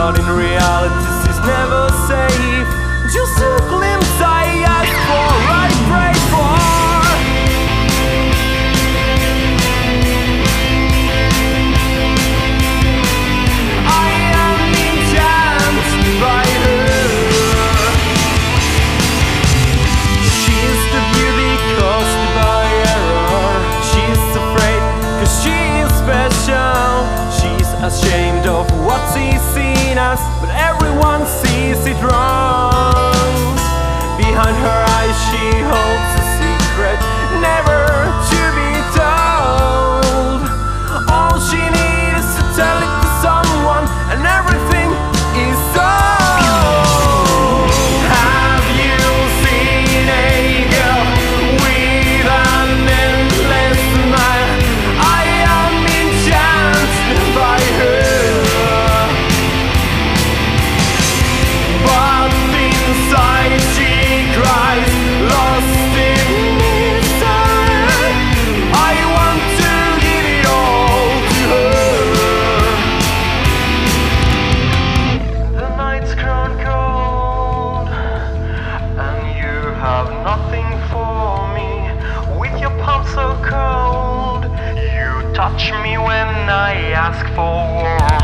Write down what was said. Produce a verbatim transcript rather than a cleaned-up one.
but in reality she's never safe. Just a glimpse I ask for, I pray for. I am enchanted by her. She's the beauty caused by error. She's afraid cause she is special. She's ashamed of what she's seen as, but everyone sees it wrong. Behind her eyes she holds a secret never to be told. All she needs is to tell it to someone and everything is sold. Have you seen a girl with an endless smile? I am enchanted by her, but inside she cries, lost in mystery. I want to give it all to her. The night's grown cold and you have nothing for me. With your palm so cold, you touch me when I ask for warmth.